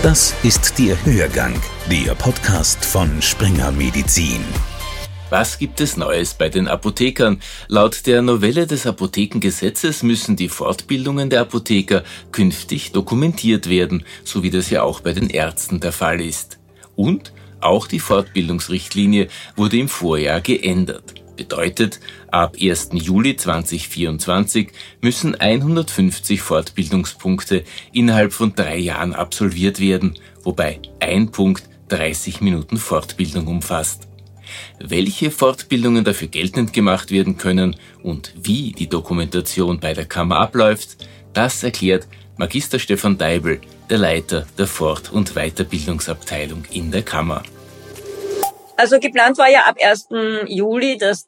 Das ist der Hörgang, der Podcast von Springer Medizin. Was gibt es Neues bei den Apothekern? Laut der Novelle des Apothekengesetzes müssen die Fortbildungen der Apotheker künftig dokumentiert werden, so wie das ja auch bei den Ärzten der Fall ist. Und auch die Fortbildungsrichtlinie wurde im Vorjahr geändert. Bedeutet, ab 1. Juli 2024 müssen 150 Fortbildungspunkte innerhalb von 3 Jahren absolviert werden, wobei ein Punkt 30 Minuten Fortbildung umfasst. Welche Fortbildungen dafür geltend gemacht werden können und wie die Dokumentation bei der Kammer abläuft, das erklärt Magister Stefan Deibel, der Leiter der Fort- und Weiterbildungsabteilung in der Kammer. Also geplant war ja ab 1. Juli, dass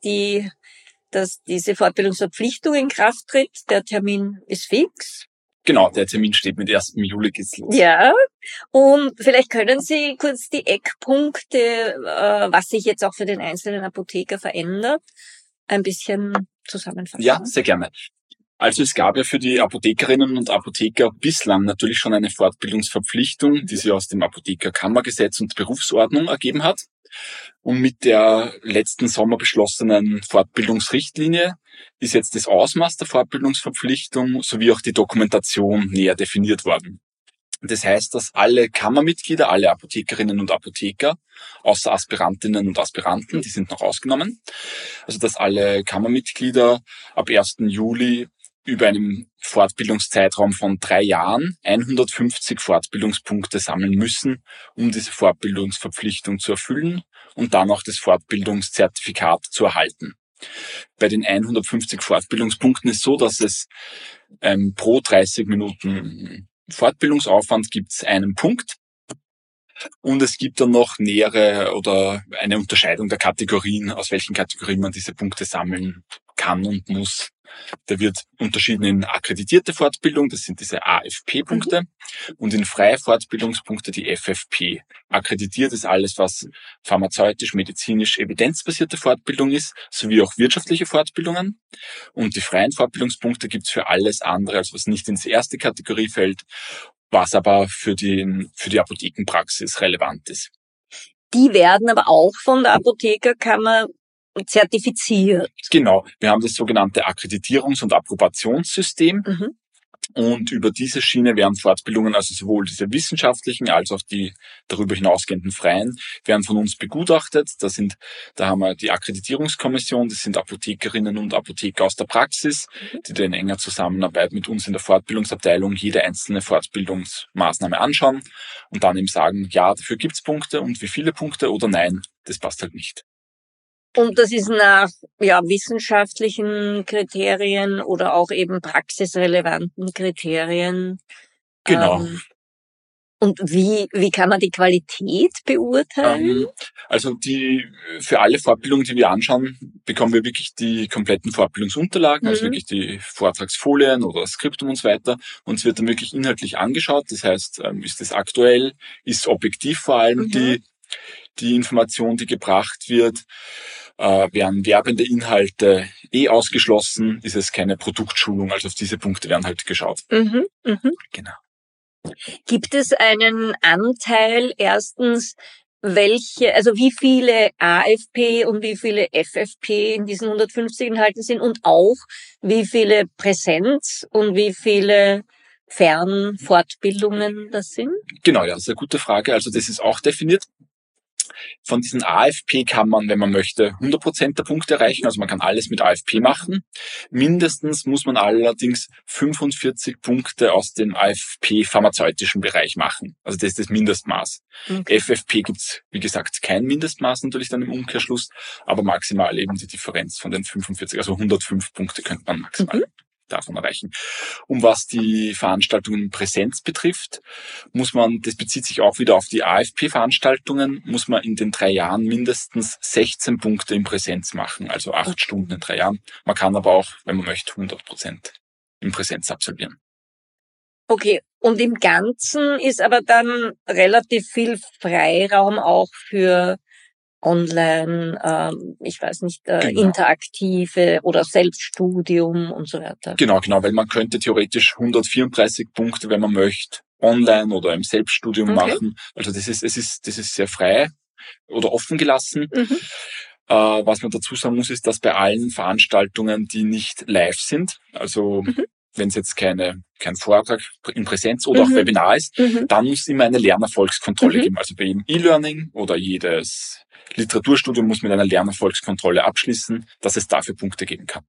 diese Fortbildungsverpflichtung in Kraft tritt. Der Termin ist fix. Genau, der Termin steht mit 1. Juli geht's los. Ja, und vielleicht können Sie kurz die Eckpunkte, was sich jetzt auch für den einzelnen Apotheker verändert, ein bisschen zusammenfassen. Ja, sehr gerne. Also es gab ja für die Apothekerinnen und Apotheker bislang natürlich schon eine Fortbildungsverpflichtung, die sich aus dem Apothekerkammergesetz und Berufsordnung ergeben hat. Und mit der letzten Sommer beschlossenen Fortbildungsrichtlinie ist jetzt das Ausmaß der Fortbildungsverpflichtung sowie auch die Dokumentation näher definiert worden. Das heißt, dass alle Kammermitglieder, alle Apothekerinnen und Apotheker, außer Aspirantinnen und Aspiranten, die sind noch ausgenommen, also dass alle Kammermitglieder ab 1. Juli über einen Fortbildungszeitraum von 3 Jahren 150 Fortbildungspunkte sammeln müssen, um diese Fortbildungsverpflichtung zu erfüllen und dann auch das Fortbildungszertifikat zu erhalten. Bei den 150 Fortbildungspunkten ist so, dass es pro 30 Minuten Fortbildungsaufwand gibt es einen Punkt. Und es gibt dann noch nähere oder eine Unterscheidung der Kategorien, aus welchen Kategorien man diese Punkte sammeln kann und muss. Da wird unterschieden in akkreditierte Fortbildung, das sind diese AFP-Punkte, und in freie Fortbildungspunkte die FFP. Akkreditiert ist alles, was pharmazeutisch, medizinisch, evidenzbasierte Fortbildung ist, sowie auch wirtschaftliche Fortbildungen. Und die freien Fortbildungspunkte gibt's für alles andere, also was nicht in die erste Kategorie fällt, was aber für die Apothekenpraxis relevant ist. Die werden aber auch von der Apothekerkammer zertifiziert. Genau, wir haben das sogenannte Akkreditierungs- und Approbationssystem. Und über diese Schiene werden Fortbildungen, also sowohl diese wissenschaftlichen als auch die darüber hinausgehenden freien, werden von uns begutachtet. Da haben wir die Akkreditierungskommission, das sind Apothekerinnen und Apotheker aus der Praxis, die da in enger Zusammenarbeit mit uns in der Fortbildungsabteilung jede einzelne Fortbildungsmaßnahme anschauen und dann eben sagen, ja, dafür gibt's Punkte und wie viele Punkte oder nein, das passt halt nicht. Und das ist nach wissenschaftlichen Kriterien oder auch eben praxisrelevanten Kriterien. Genau. Und wie kann man die Qualität beurteilen? Also für alle Fortbildungen, die wir anschauen, bekommen wir wirklich die kompletten Fortbildungsunterlagen, also wirklich die Vortragsfolien oder Skriptum und so weiter. Und es wird dann wirklich inhaltlich angeschaut. Das heißt, ist es aktuell, ist objektiv vor allem die Information, die gebracht wird. Werden werbende Inhalte ausgeschlossen, ist es keine Produktschulung, also auf diese Punkte werden halt geschaut. Genau. Gibt es einen Anteil erstens, wie viele AFP und wie viele FFP in diesen 150 enthalten sind und auch wie viele Präsenz und wie viele Fernfortbildungen das sind? Genau, ja, das ist eine gute Frage. Also das ist auch definiert. Von diesen AFP kann man, wenn man möchte, 100% der Punkte erreichen. Also man kann alles mit AFP machen. Mindestens muss man allerdings 45 Punkte aus dem AFP-pharmazeutischen Bereich machen. Also das ist das Mindestmaß. Okay. FFP gibt's, wie gesagt, kein Mindestmaß natürlich dann im Umkehrschluss, aber maximal eben die Differenz von den 45, also 105 Punkte könnte man maximal davon erreichen. Und was die Veranstaltungen in Präsenz betrifft, das bezieht sich auch wieder auf die AFP-Veranstaltungen, muss man in den 3 Jahren mindestens 16 Punkte in Präsenz machen, also 8 Stunden in 3 Jahren. Man kann aber auch, wenn man möchte, 100% in Präsenz absolvieren. Okay, und im Ganzen ist aber dann relativ viel Freiraum auch für online, interaktive oder Selbststudium und so weiter. Genau, weil man könnte theoretisch 134 Punkte, wenn man möchte, online oder im Selbststudium Okay. machen. Also das ist sehr frei oder offen gelassen. Mhm. Was man dazu sagen muss, ist, dass bei allen Veranstaltungen, die nicht live sind, also wenn es jetzt kein Vortrag in Präsenz oder auch Webinar ist, dann muss es immer eine Lernerfolgskontrolle geben. Also bei jedem E-Learning oder jedes Literaturstudium muss mit einer Lernerfolgskontrolle abschließen, dass es dafür Punkte geben kann.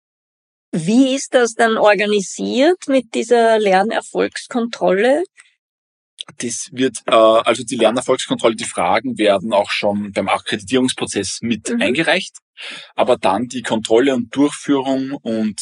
Wie ist das dann organisiert mit dieser Lernerfolgskontrolle? Das wird, also die Lernerfolgskontrolle, die Fragen werden auch schon beim Akkreditierungsprozess mit eingereicht, aber dann die Kontrolle und Durchführung und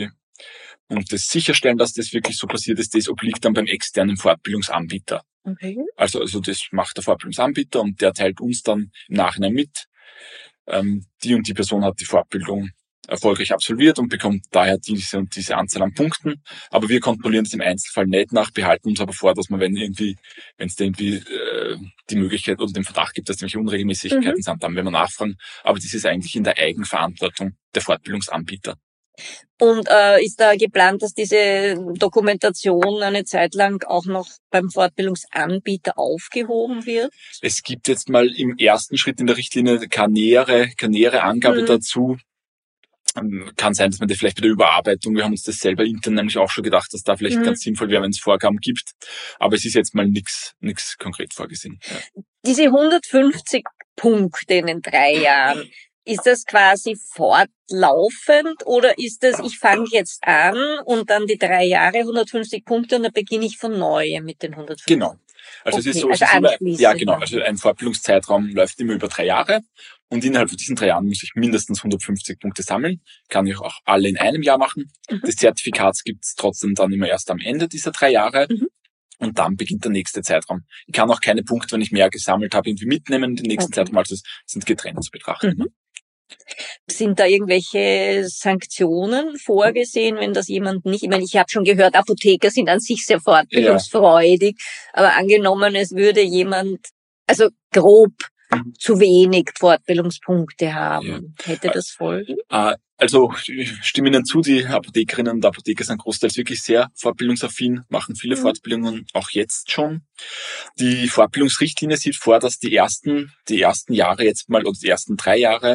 das Sicherstellen, dass das wirklich so passiert ist, das obliegt dann beim externen Fortbildungsanbieter. Okay. Also das macht der Fortbildungsanbieter und der teilt uns dann im Nachhinein mit. Die und die Person hat die Fortbildung erfolgreich absolviert und bekommt daher diese und diese Anzahl an Punkten. Aber wir kontrollieren das im Einzelfall nicht nach, behalten uns aber vor, dass man, wenn es da irgendwie die Möglichkeit oder den Verdacht gibt, dass irgendwelche Unregelmäßigkeiten sind, dann werden wir nachfragen. Aber das ist eigentlich in der Eigenverantwortung der Fortbildungsanbieter. Und ist da geplant, dass diese Dokumentation eine Zeit lang auch noch beim Fortbildungsanbieter aufgehoben wird? Es gibt jetzt mal im ersten Schritt in der Richtlinie keine nähere Angabe dazu. Kann sein, dass man das vielleicht bei der Überarbeitung, wir haben uns das selber intern nämlich auch schon gedacht, dass da vielleicht ganz sinnvoll wäre, wenn es Vorgaben gibt. Aber es ist jetzt mal nichts konkret vorgesehen. Ja. Diese 150 Punkte in den 3 Jahren, ist das quasi fortlaufend oder ist das, ich fange jetzt an und dann die 3 Jahre 150 Punkte und dann beginne ich von Neuem mit den 150? Genau. Also es ist so, also ja genau, also ein Fortbildungszeitraum läuft immer über 3 Jahre und innerhalb von diesen 3 Jahren muss ich mindestens 150 Punkte sammeln. Kann ich auch alle in einem Jahr machen. Das Zertifikat gibt es trotzdem dann immer erst am Ende dieser 3 Jahre. Und dann beginnt der nächste Zeitraum. Ich kann auch keine Punkte, wenn ich mehr gesammelt habe, irgendwie mitnehmen in den nächsten Zeitraum. Also es sind getrennt zu betrachten. Sind da irgendwelche Sanktionen vorgesehen, wenn das jemand nicht, ich meine, ich habe schon gehört, Apotheker sind an sich sehr fortbildungsfreudig, aber angenommen, es würde jemand, also grob zu wenig Fortbildungspunkte haben, hätte das Folgen? Also ich stimme Ihnen zu, die Apothekerinnen und Apotheker sind großteils wirklich sehr fortbildungsaffin, machen viele Fortbildungen, auch jetzt schon. Die Fortbildungsrichtlinie sieht vor, dass die ersten Jahre jetzt mal, oder die ersten 3 Jahre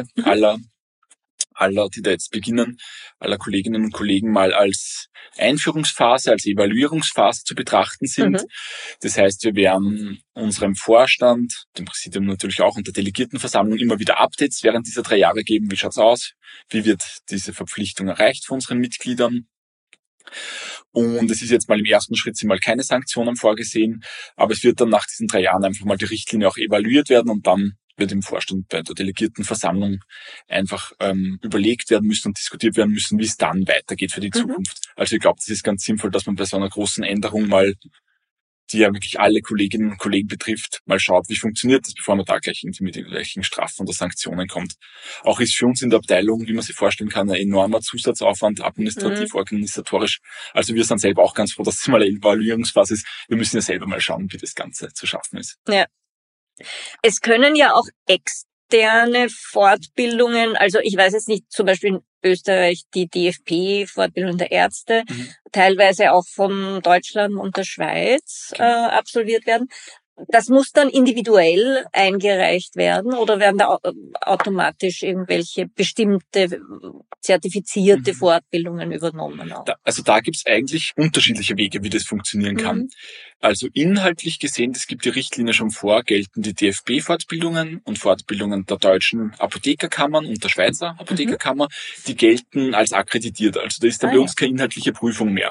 aller, die da jetzt beginnen, aller Kolleginnen und Kollegen mal als Einführungsphase, als Evaluierungsphase zu betrachten sind. Das heißt, wir werden unserem Vorstand, dem Präsidium natürlich auch und der Delegiertenversammlung immer wieder Updates während dieser 3 Jahre geben. Wie schaut's aus? Wie wird diese Verpflichtung erreicht von unseren Mitgliedern? Und es ist jetzt mal im ersten Schritt sind mal keine Sanktionen vorgesehen, aber es wird dann nach diesen 3 Jahren einfach mal die Richtlinie auch evaluiert werden und dann wird im Vorstand bei der Delegiertenversammlung einfach überlegt werden müssen und diskutiert werden müssen, wie es dann weitergeht für die Zukunft. Also ich glaube, das ist ganz sinnvoll, dass man bei so einer großen Änderung mal, die ja wirklich alle Kolleginnen und Kollegen betrifft, mal schaut, wie funktioniert das, bevor man da gleich irgendwie mit irgendwelchen Strafen oder Sanktionen kommt. Auch ist für uns in der Abteilung, wie man sich vorstellen kann, ein enormer Zusatzaufwand, administrativ, organisatorisch. Also wir sind selber auch ganz froh, dass es mal eine Evaluierungsphase ist. Wir müssen ja selber mal schauen, wie das Ganze zu schaffen ist. Ja. Es können ja auch externe Fortbildungen, also ich weiß jetzt nicht, zum Beispiel in Österreich die DFP-Fortbildung der Ärzte, teilweise auch von Deutschland und der Schweiz absolviert werden. Das muss dann individuell eingereicht werden oder werden da automatisch irgendwelche bestimmte zertifizierte Fortbildungen übernommen? Auch? Also da gibt's eigentlich unterschiedliche Wege, wie das funktionieren kann. Also inhaltlich gesehen, das gibt die Richtlinie schon vor, gelten die DFB-Fortbildungen und Fortbildungen der deutschen Apothekerkammern und der Schweizer Apothekerkammer, die gelten als akkreditiert. Also da ist dann bei uns keine inhaltliche Prüfung mehr.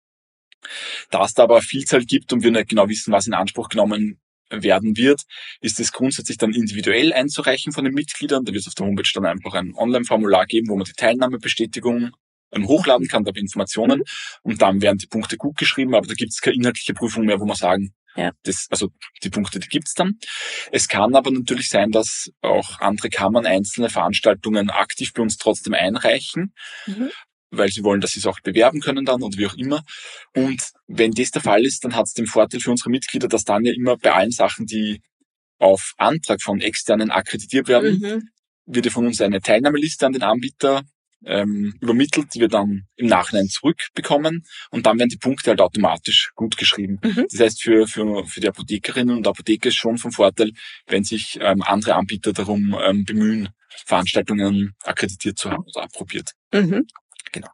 Da es da aber eine Vielzahl gibt und wir nicht genau wissen, was in Anspruch genommen werden wird, ist es grundsätzlich dann individuell einzureichen von den Mitgliedern. Da wird es auf der Homepage dann einfach ein Online-Formular geben, wo man die Teilnahmebestätigung hochladen kann, da Informationen und dann werden die Punkte gut geschrieben, aber da gibt es keine inhaltliche Prüfung mehr, wo man sagen, also die Punkte, die gibt's dann. Es kann aber natürlich sein, dass auch andere Kammern einzelne Veranstaltungen aktiv bei uns trotzdem einreichen, weil sie wollen, dass sie es auch bewerben können dann oder wie auch immer. Und wenn das der Fall ist, dann hat es den Vorteil für unsere Mitglieder, dass dann ja immer bei allen Sachen, die auf Antrag von Externen akkreditiert werden, wird ja von uns eine Teilnahmeliste an den Anbieter übermittelt, die wir dann im Nachhinein zurückbekommen und dann werden die Punkte halt automatisch gut geschrieben. Das heißt, für die Apothekerinnen und Apotheker ist schon vom Vorteil, wenn sich andere Anbieter darum bemühen, Veranstaltungen akkreditiert zu haben oder approbiert. Genau.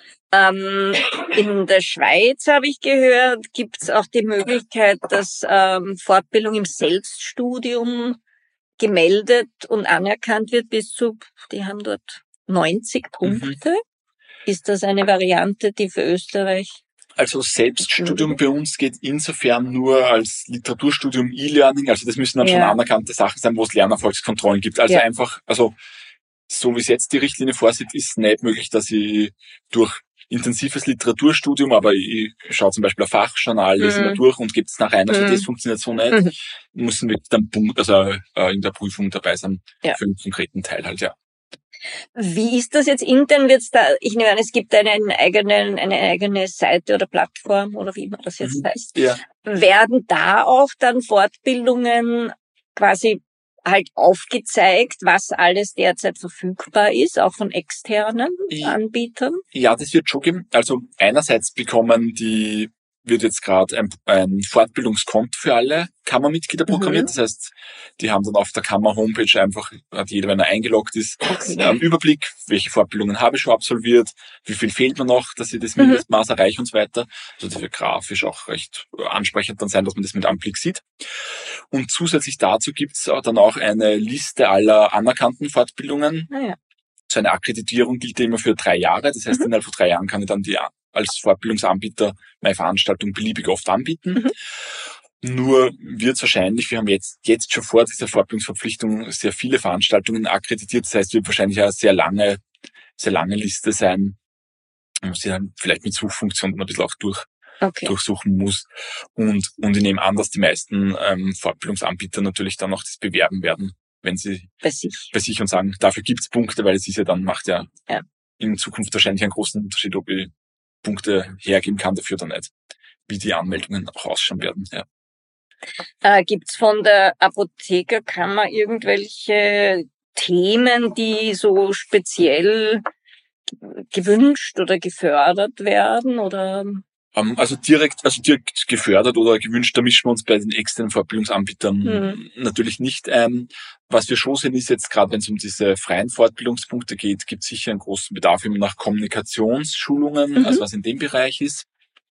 In der Schweiz, habe ich gehört, gibt es auch die Möglichkeit, dass Fortbildung im Selbststudium gemeldet und anerkannt wird die haben dort 90 Punkte. Ist das eine Variante, die für Österreich? Also Selbststudium bei uns geht insofern nur als Literaturstudium E-Learning, also das müssen dann schon anerkannte Sachen sein, wo es Lernerfolgskontrollen gibt. Also so wie es jetzt die Richtlinie vorsieht, ist nicht möglich, dass ich durch intensives Literaturstudium, aber ich schaue zum Beispiel ein Fachjournal, lese da durch und gebe es nach rein. Also das funktioniert so nicht. Müssen wir dann in der Prüfung dabei sein für einen konkreten Teil halt, ja. Wie ist das jetzt intern? Ich nehme an, es gibt eine eigene Seite oder Plattform oder wie man das jetzt heißt. Ja. Werden da auch dann Fortbildungen quasi halt aufgezeigt, was alles derzeit verfügbar ist, auch von externen Anbietern? Ja, das wird schon geben. Also einerseits wird jetzt gerade ein Fortbildungskonto für alle Kammermitglieder programmiert. Das heißt, die haben dann auf der Kammer-Homepage hat jeder, wenn er eingeloggt ist, einen Überblick, welche Fortbildungen habe ich schon absolviert, wie viel fehlt mir noch, dass ich das Mindestmaß erreiche und so weiter. Also das wird grafisch auch recht ansprechend dann sein, dass man das mit einem Blick sieht. Und zusätzlich dazu gibt's dann auch eine Liste aller anerkannten Fortbildungen. So eine Akkreditierung gilt immer für 3 Jahre. Das heißt, innerhalb von 3 Jahren kann ich dann als Fortbildungsanbieter meine Veranstaltung beliebig oft anbieten. Nur wird es wahrscheinlich, wir haben jetzt schon vor dieser Fortbildungsverpflichtung sehr viele Veranstaltungen akkreditiert. Das heißt, es wird wahrscheinlich eine sehr lange Liste sein, wo man sie dann vielleicht mit Suchfunktionen ein bisschen auch durchsuchen muss. Und ich nehme an, dass die meisten Fortbildungsanbieter natürlich dann auch das bewerben werden, wenn sie bei sich und sagen, dafür gibt's Punkte, weil es ist ja dann, macht ja in Zukunft wahrscheinlich einen großen Unterschied, ob ich Punkte hergeben kann dafür oder nicht, wie die Anmeldungen auch ausschauen werden. Gibt's von der Apothekerkammer irgendwelche Themen, die so speziell gewünscht oder gefördert werden oder? Also direkt gefördert oder gewünscht, da mischen wir uns bei den externen Fortbildungsanbietern natürlich nicht ein. Was wir schon sehen, ist jetzt gerade, wenn es um diese freien Fortbildungspunkte geht, gibt es sicher einen großen Bedarf immer nach Kommunikationsschulungen, also was in dem Bereich ist.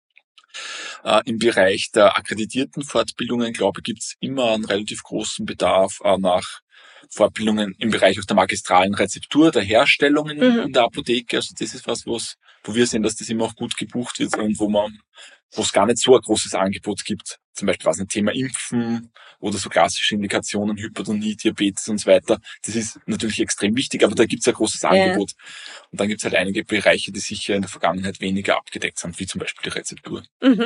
Im Bereich der akkreditierten Fortbildungen, glaube ich, gibt es immer einen relativ großen Bedarf nach Fortbildungen im Bereich auch der magistralen Rezeptur, der Herstellungen in der Apotheke. Also das ist was, wo wir sehen, dass das immer auch gut gebucht wird und wo es gar nicht so ein großes Angebot gibt. Zum Beispiel was ein Thema Impfen oder so klassische Indikationen, Hypertonie, Diabetes und so weiter. Das ist natürlich extrem wichtig, aber da gibt es ein großes Angebot. Und dann gibt es halt einige Bereiche, die sicher in der Vergangenheit weniger abgedeckt sind, wie zum Beispiel die Rezeptur.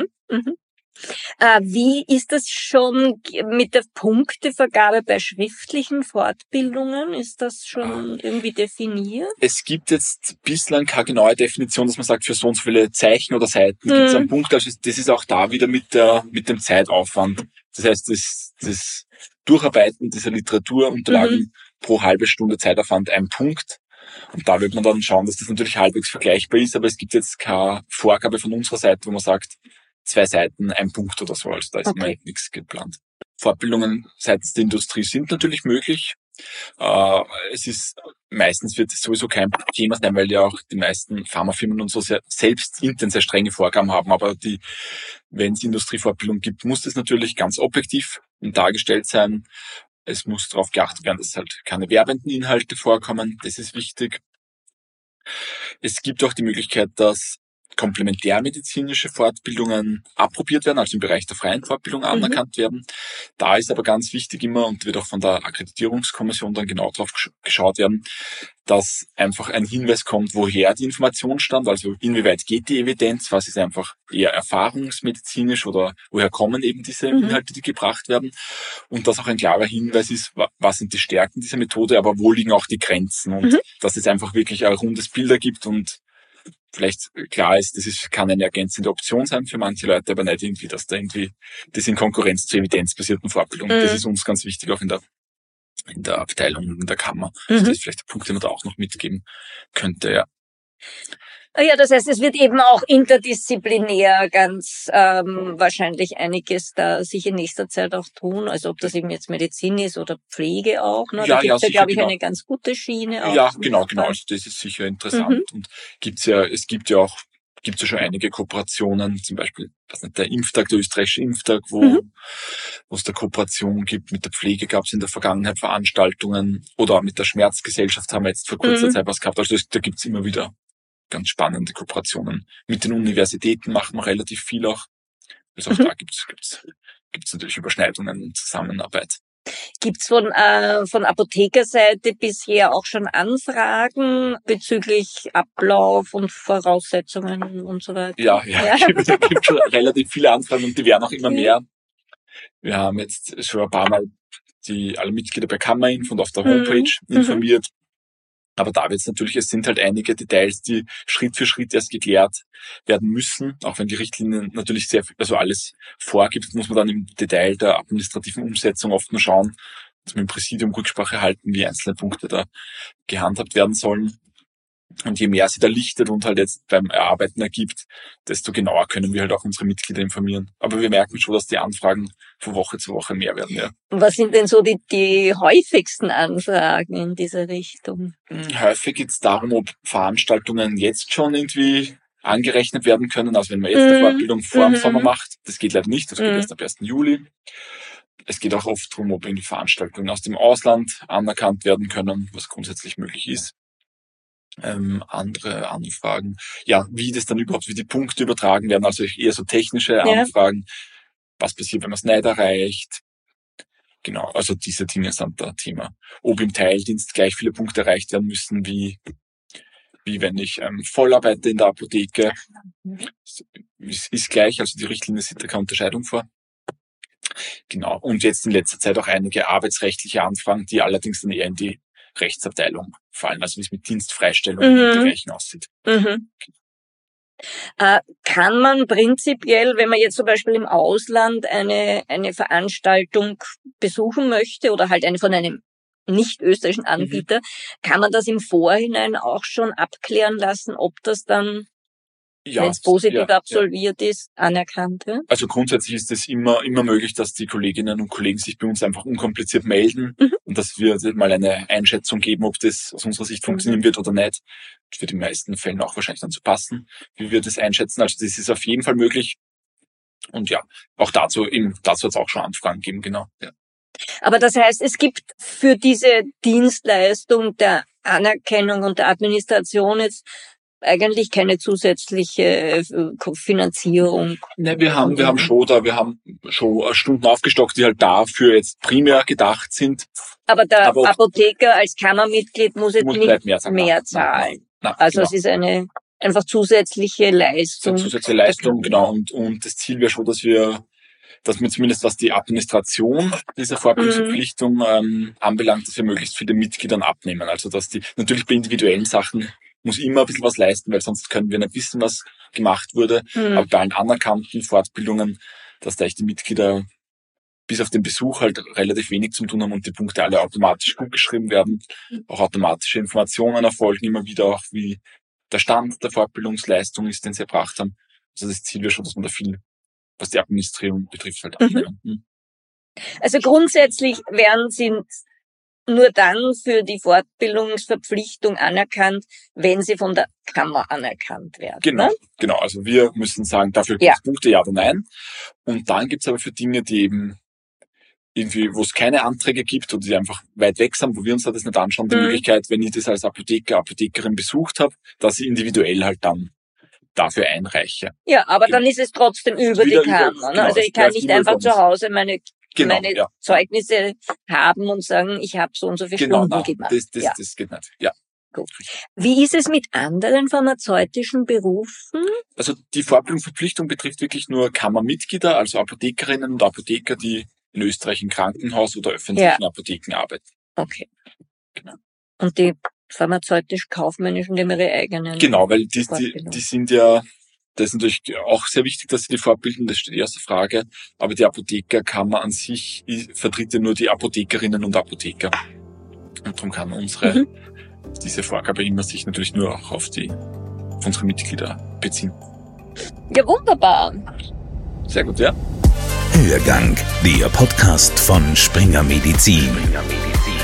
Wie ist das schon mit der Punktevergabe bei schriftlichen Fortbildungen? Ist das schon irgendwie definiert? Es gibt jetzt bislang keine genaue Definition, dass man sagt, für so und so viele Zeichen oder Seiten gibt es einen Punkt. Also das ist auch da wieder mit dem Zeitaufwand. Das heißt, das Durcharbeiten dieser Literaturunterlagen pro halbe Stunde Zeitaufwand 1 Punkt. Und da wird man dann schauen, dass das natürlich halbwegs vergleichbar ist, aber es gibt jetzt keine Vorgabe von unserer Seite, wo man sagt, 2 Seiten, 1 Punkt oder so, also da ist immer nichts geplant. Fortbildungen seitens der Industrie sind natürlich möglich. Meistens wird es sowieso kein Thema sein, weil ja auch die meisten Pharmafirmen und so selbst intern sehr strenge Vorgaben haben, aber wenn es Industriefortbildung gibt, muss das natürlich ganz objektiv dargestellt sein. Es muss darauf geachtet werden, dass halt keine werbenden Inhalte vorkommen, das ist wichtig. Es gibt auch die Möglichkeit, dass komplementärmedizinische Fortbildungen approbiert werden, also im Bereich der freien Fortbildung anerkannt werden. Da ist aber ganz wichtig immer, und wird auch von der Akkreditierungskommission dann genau drauf geschaut werden, dass einfach ein Hinweis kommt, woher die Information stammt, also inwieweit geht die Evidenz, was ist einfach eher erfahrungsmedizinisch oder woher kommen eben diese Inhalte, die gebracht werden, und dass auch ein klarer Hinweis ist, was sind die Stärken dieser Methode, aber wo liegen auch die Grenzen, und dass es einfach wirklich ein rundes Bild ergibt und vielleicht klar ist, kann eine ergänzende Option sein für manche Leute, aber nicht irgendwie, dass da irgendwie das in Konkurrenz zur evidenzbasierten Fortbildung. Das ist uns ganz wichtig, auch in der Abteilung, in der Kammer. Also das ist vielleicht der Punkt, den man da auch noch mitgeben könnte, ja. Ja, das heißt, es wird eben auch interdisziplinär ganz wahrscheinlich einiges da sich in nächster Zeit auch tun. Also ob das eben jetzt Medizin ist oder Pflege auch. Ne? Da gibt's ja, glaube ich, eine ganz gute Schiene auch. Ja, genau. Also das ist sicher interessant. Und es gibt ja schon einige Kooperationen, zum Beispiel, der Impftag, der österreichische Impftag, wo es da Kooperationen gibt. Mit der Pflege gab es in der Vergangenheit Veranstaltungen oder mit der Schmerzgesellschaft haben wir jetzt vor kurzer Zeit was gehabt. Also da gibt's immer wieder ganz spannende Kooperationen. Mit den Universitäten macht man relativ viel auch. Also auch da gibt's natürlich Überschneidungen und Zusammenarbeit. Gibt's von Apothekerseite bisher auch schon Anfragen bezüglich Ablauf und Voraussetzungen und so weiter? Ja. Gibt schon relativ viele Anfragen und die werden auch immer mehr. Wir haben jetzt schon ein paar Mal alle Mitglieder bei Kammarinfo und auf der Homepage informiert. Aber da wird's natürlich, es sind halt einige Details, die Schritt für Schritt erst geklärt werden müssen. Auch wenn die Richtlinie natürlich sehr viel, also alles vorgibt, muss man dann im Detail der administrativen Umsetzung oft nur schauen, dass wir im Präsidium Rücksprache halten, wie einzelne Punkte da gehandhabt werden sollen. Und je mehr sie da lichtet und halt jetzt beim Erarbeiten ergibt, desto genauer können wir halt auch unsere Mitglieder informieren. Aber wir merken schon, dass die Anfragen von Woche zu Woche mehr werden, ja. Was sind denn so die häufigsten Anfragen in dieser Richtung? Häufig geht es darum, ob Veranstaltungen jetzt schon irgendwie angerechnet werden können. Also wenn man jetzt eine Fortbildung vor dem Sommer macht, das geht leider nicht, das geht erst ab 1. Juli. Es geht auch oft darum, ob irgendwie Veranstaltungen aus dem Ausland anerkannt werden können, was grundsätzlich möglich ist. Andere Anfragen, ja, wie die Punkte übertragen werden, also eher so technische Anfragen. Was passiert, wenn man es nicht erreicht? Genau, also diese Dinge sind da Thema. Ob im Teildienst gleich viele Punkte erreicht werden müssen, wie wenn ich voll arbeite in der Apotheke. Ist gleich, also die Richtlinie sieht da keine Unterscheidung vor. Genau, und jetzt in letzter Zeit auch einige arbeitsrechtliche Anfragen, die allerdings dann eher in die Rechtsabteilung fallen, also wie es mit Dienstfreistellung und dergleichen aussieht. Kann man prinzipiell, wenn man jetzt zum Beispiel im Ausland eine Veranstaltung besuchen möchte oder halt eine von einem nicht österreichischen Anbieter, kann man das im Vorhinein auch schon abklären lassen, ob das dann, wenn es positiv absolviert ist, anerkannt wird? Also grundsätzlich ist es immer möglich, dass die Kolleginnen und Kollegen sich bei uns einfach unkompliziert melden und dass wir mal eine Einschätzung geben, ob das aus unserer Sicht funktionieren wird oder nicht. Für die meisten Fällen auch wahrscheinlich dann zu passen, wie wir das einschätzen. Also das ist auf jeden Fall möglich. Und ja, auch dazu hat es auch schon Anfragen gegeben, genau. Ja. Aber das heißt, es gibt für diese Dienstleistung der Anerkennung und der Administration jetzt eigentlich keine zusätzliche Finanzierung. Ne, wir haben schon Stunden aufgestockt, die halt dafür jetzt primär gedacht sind. Aber der Apotheker als Kammermitglied muss jetzt nicht mehr zahlen. Also genau. Es ist einfach zusätzliche Leistung. Zusätzliche Leistung, genau. Und das Ziel wäre schon, dass wir zumindest was die Administration dieser Fortbildungsverpflichtung anbelangt, dass wir möglichst viele Mitgliedern abnehmen. Also dass natürlich bei individuellen Sachen muss immer ein bisschen was leisten, weil sonst können wir nicht wissen, was gemacht wurde. Aber bei allen anerkannten Fortbildungen, dass da echt die Mitglieder bis auf den Besuch halt relativ wenig zu tun haben und die Punkte alle automatisch gut geschrieben werden. Auch automatische Informationen erfolgen immer wieder, auch wie der Stand der Fortbildungsleistung ist, den sie erbracht haben. Also das Ziel wäre schon, dass man da viel, was die Administrierung betrifft, halt abnehmen. Also grundsätzlich werden sie nur dann für die Fortbildungsverpflichtung anerkannt, wenn sie von der Kammer anerkannt werden. Genau. Also wir müssen sagen, dafür gibt es Punkte, ja oder nein. Und dann gibt es aber für Dinge, die eben irgendwie, wo es keine Anträge gibt oder die einfach weit weg sind, wo wir uns das nicht anschauen, die Möglichkeit, wenn ich das als Apothekerin besucht habe, dass ich individuell halt dann dafür einreiche. Ja, aber dann ist es trotzdem über die Kammer. Genau, also ich kann nicht einfach zu Hause meine Zeugnisse haben und sagen, ich habe so und so viele Stunden gemacht. Das geht nicht. Ja. Gut. Wie ist es mit anderen pharmazeutischen Berufen? Also die Fortbildungsverpflichtung betrifft wirklich nur Kammermitglieder, also Apothekerinnen und Apotheker, die in Österreich im Krankenhaus oder öffentlichen Apotheken arbeiten. Okay. Genau. Und die pharmazeutisch-kaufmännischen, die haben ihre eigenen. Genau, weil die sind ja, das ist natürlich auch sehr wichtig, dass sie die fortbilden, das steht erste Frage. Aber die Apothekerkammer an sich vertritt ja nur die Apothekerinnen und Apotheker. Und darum kann unsere diese Vorgabe immer sich natürlich nur auch auf unsere Mitglieder beziehen. Ja, wunderbar. Sehr gut, ja. Hörgang, der Podcast von Springer Medizin.